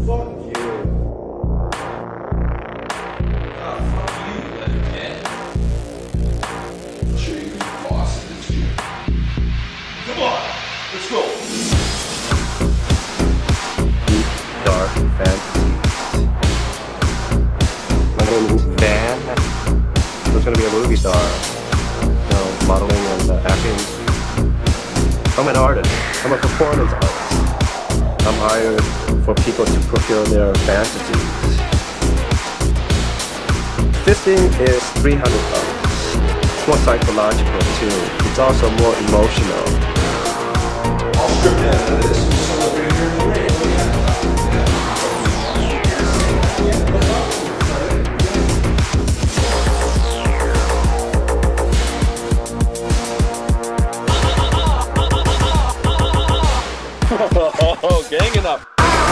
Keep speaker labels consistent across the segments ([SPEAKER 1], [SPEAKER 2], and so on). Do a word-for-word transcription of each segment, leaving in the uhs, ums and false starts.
[SPEAKER 1] Fuck you.
[SPEAKER 2] Oh, fuck you, little kid. I'll show you who the boss is here. Come on, let's go.
[SPEAKER 1] Deep, dark fantasies. My name is Dan. I was going to be a movie star. You know, modeling and uh, acting. I'm an artist. I'm a performance artist. I'm hired for people to fulfill their fantasies. Fisting is three hundred dollars. It's more psychological too. It's also more emotional.
[SPEAKER 2] I'll strip down to this and celebrate here in the rain.
[SPEAKER 3] Oh, ganging up.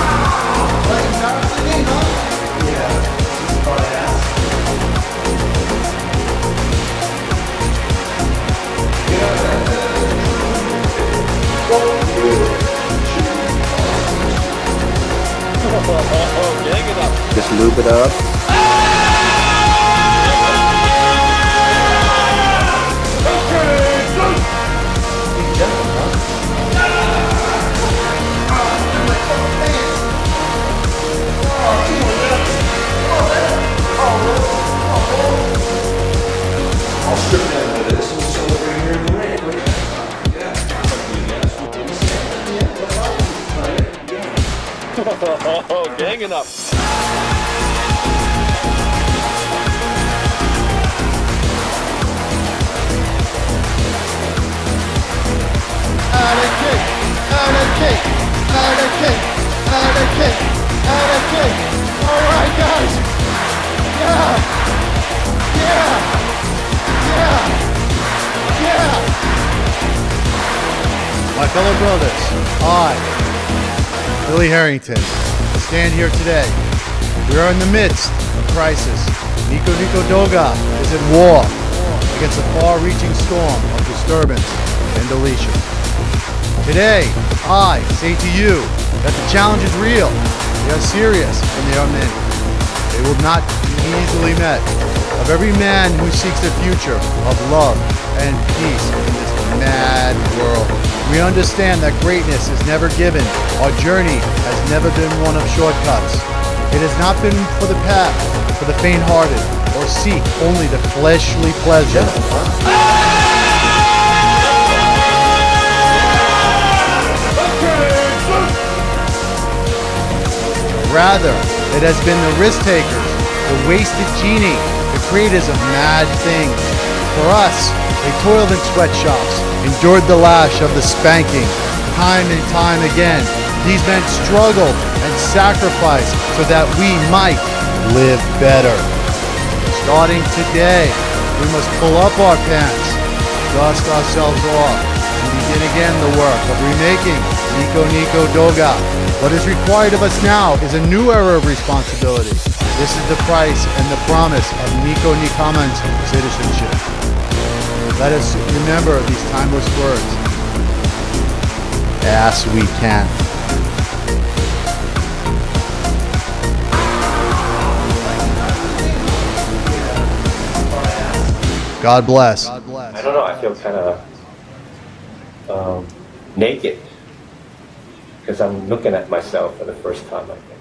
[SPEAKER 3] Oh, ganging up.
[SPEAKER 1] Just lube it up.
[SPEAKER 2] I'll strip down to this and celebrate here in the rain.
[SPEAKER 3] Oh, ganging up.
[SPEAKER 4] Out of kick, out of kick, out of kick, out of kick, out of kick. All right, guys. Yeah, yeah, yeah, yeah. My fellow brothers, I, Billy Harrington, stand here today. We are in the midst of crisis. Nico Nico Doga is at war against a far-reaching storm of disturbance and deletion. Today, I say to you that the challenge is real, they are serious, and they are many. They will not be easily met. Of every man who seeks the future of love and peace in this mad world, we understand that greatness is never given. Our journey has never been one of shortcuts. It has not been for the path, for the faint-hearted, or seek only the fleshly pleasure. Rather, it has been the risk takers, the wasted genie, the creators of mad things. For us, they toiled in sweatshops, endured the lash of the spanking. Time and time again, these men struggled and sacrificed so that we might live better. Starting today, we must pull up our pants, dust ourselves off, and begin again the work of remaking Nico Nico Doga. What is required of us now is a new era of responsibility. This is the price and the promise of Nico Nikaman's citizenship. Let us remember these timeless words. As we can. God bless. God bless.
[SPEAKER 1] I don't know, I feel kind of um, naked because I'm looking at myself for the first time, I think.